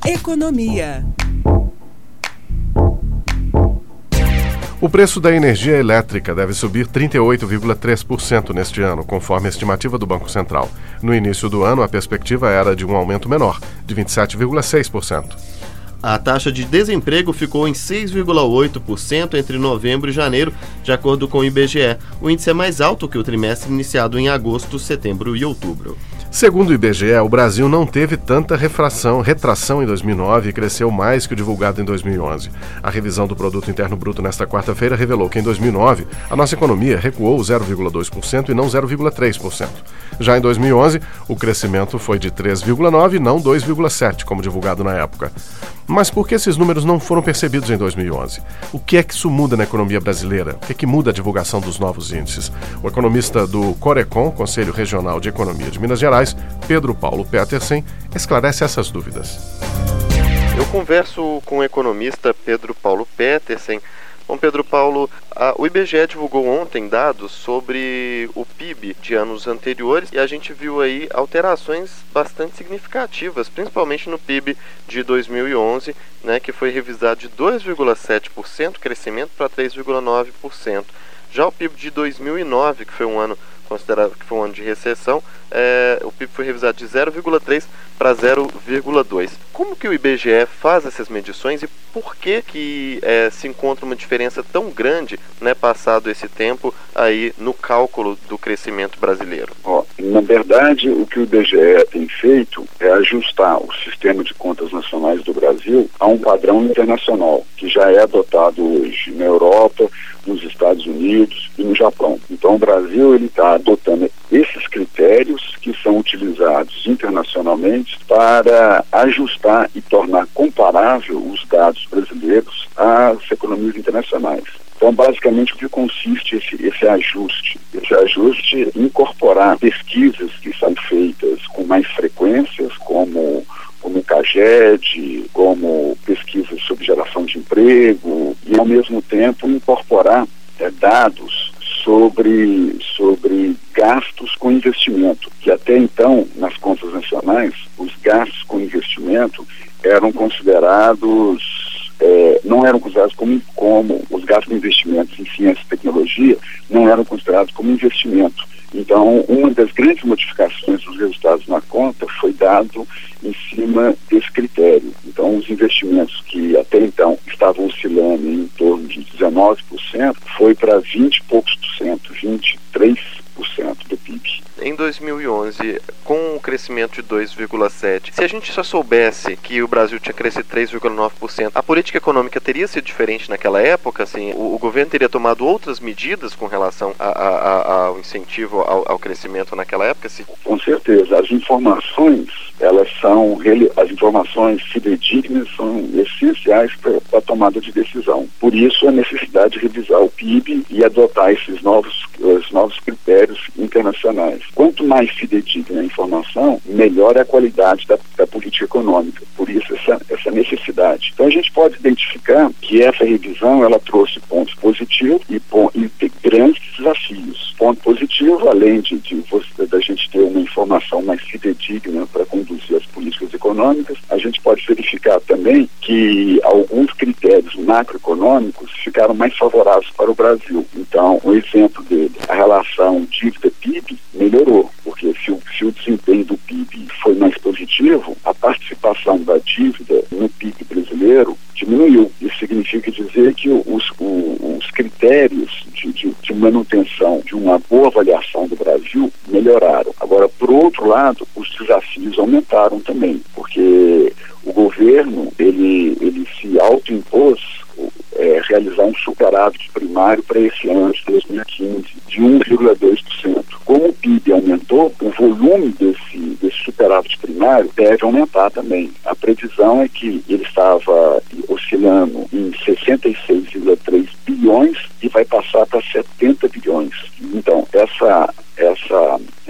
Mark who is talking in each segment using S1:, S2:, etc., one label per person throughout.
S1: Economia.
S2: O preço da energia elétrica deve subir 38,3% neste ano, conforme a estimativa do Banco Central. No início do ano, a perspectiva era de um aumento menor, de 27,6%.
S3: A taxa de desemprego ficou em 6,8% entre novembro e janeiro, de acordo com o IBGE. O índice é mais alto que o trimestre iniciado em agosto, setembro e outubro.
S2: Segundo o IBGE, o Brasil não teve tanta retração em 2009 e cresceu mais que o divulgado em 2011. A revisão do Produto Interno Bruto nesta quarta-feira revelou que em 2009 a nossa economia recuou 0,2% e não 0,3%. Já em 2011, o crescimento foi de 3,9% e não 2,7%, como divulgado na época. Mas por que esses números não foram percebidos em 2011? O que é que isso muda na economia brasileira? O que é que muda a divulgação dos novos índices? O economista do Corecon, Conselho Regional de Economia de Minas Gerais, Pedro Paulo Petersen, esclarece essas dúvidas.
S3: Eu converso com o economista Pedro Paulo Petersen. Bom, Pedro Paulo, o IBGE divulgou ontem dados sobre o PIB de anos anteriores e a gente viu aí alterações bastante significativas, principalmente no PIB de 2011, né, que foi revisado de 2,7% crescimento para 3,9%. Já o PIB de 2009, que foi um ano considerado que foi um ano de recessão, o PIB foi revisado de 0,3 para 0,2. Como que o IBGE faz essas medições e por que se encontra uma diferença tão grande, né, passado esse tempo aí no cálculo do crescimento brasileiro?
S4: Na verdade, o que o IBGE tem feito é ajustar o sistema de contas nacionais do Brasil a um padrão internacional, que já é adotado hoje na Europa, nos Estados Unidos e no Japão. Então o Brasil está adotando esses critérios que são utilizados internacionalmente para ajustar e tornar comparável os dados brasileiros às economias internacionais. Então, basicamente, o que consiste esse ajuste? Esse ajuste é incorporar pesquisas que são feitas com mais frequências, como o CAGED, como pesquisas sobre geração de emprego, e, ao mesmo tempo, incorporar dados sobre gastos com investimento, que até então, nas contas nacionais, os gastos com investimento eram considerados não eram considerados como os gastos com investimentos em ciência e tecnologia não eram considerados como investimento. Então, uma das grandes modificações dos resultados na conta foi dado em cima desse critério. Então, os investimentos que até então estavam oscilando em torno de 19%, foi para 20 e poucos por cento, 23% do PIB.
S3: Em 2011, com o crescimento de 2,7%, se a gente só soubesse que o Brasil tinha crescido 3,9%, a política econômica teria sido diferente naquela época? Assim, o governo teria tomado outras medidas com relação ao incentivo ao crescimento naquela época? Sim?
S4: Com certeza. As informações fidedignas são essenciais para a tomada de decisão. Por isso, a necessidade de revisar o PIB e adotar esses novos critérios internacionais. Quanto mais fidedigna a informação, melhor é a qualidade da política econômica. Por isso, essa necessidade. Então, a gente pode identificar que essa revisão ela trouxe pontos positivos e grandes desafios. Ponto positivo, além da gente ter uma informação mais fidedigna para conduzir as políticas econômicas, a gente pode verificar também que alguns critérios macroeconômicos ficaram mais favoráveis para o Brasil. Então, o exemplo dele, a relação dívida-PIB melhorou, porque se o desempenho do PIB foi mais positivo, a participação da dívida no PIB brasileiro diminuiu. Isso significa dizer que os critérios de manutenção de uma boa avaliação do Brasil melhoraram. Agora, por outro lado, os desafios aumentaram também, porque o governo ele se autoimpôs realizar um superávit primário para esse ano de 2015 de 1,2%. Como o PIB aumentou, o volume desse superávit primário deve aumentar também. A previsão é que ele estava oscilando em 66,3 bilhões e vai passar para 70 bilhões. Então, essa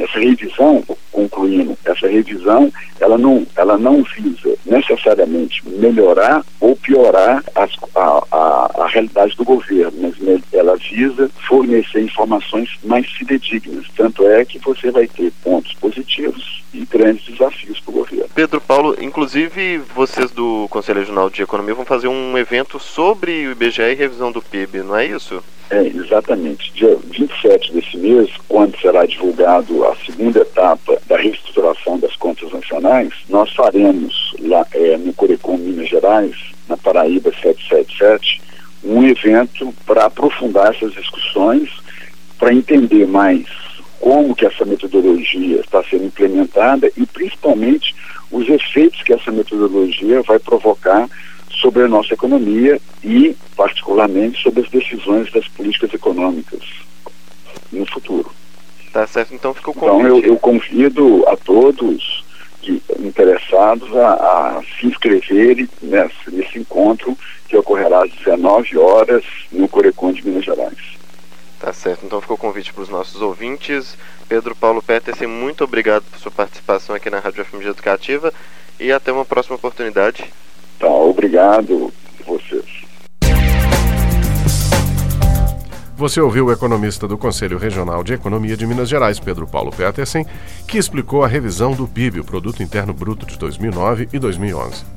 S4: Essa revisão, concluindo, essa revisão, ela não visa necessariamente melhorar ou piorar a realidade do governo, mas ela visa fornecer informações mais fidedignas. Tanto é que você vai ter pontos positivos e grandes desafios para o governo.
S3: Pedro Paulo, inclusive vocês do Conselho Regional de Economia vão fazer um evento sobre o IBGE e revisão do PIB, não é isso?
S4: Exatamente. Dia 27 desse mês, quando será divulgado a segunda etapa da reestruturação das contas nacionais, nós faremos lá no Corecon Minas Gerais, na Paraíba 777, um evento para aprofundar essas discussões, para entender mais como que essa metodologia está sendo implementada e principalmente os efeitos que essa metodologia vai provocar sobre a nossa economia e, particularmente, sobre as decisões das políticas econômicas no futuro.
S3: Tá certo, então ficou o convite.
S4: Então eu convido a todos interessados a se inscreverem nesse encontro que ocorrerá às 19 horas no Corecon de Minas Gerais.
S3: Tá certo, então ficou o convite para os nossos ouvintes. Pedro Paulo Petersen, muito obrigado por sua participação aqui na Rádio FMG Educativa e até uma próxima oportunidade.
S4: Tá, obrigado a vocês.
S2: Você ouviu o economista do Conselho Regional de Economia de Minas Gerais, Pedro Paulo Petersen, que explicou a revisão do PIB, o Produto Interno Bruto de 2009 e 2011.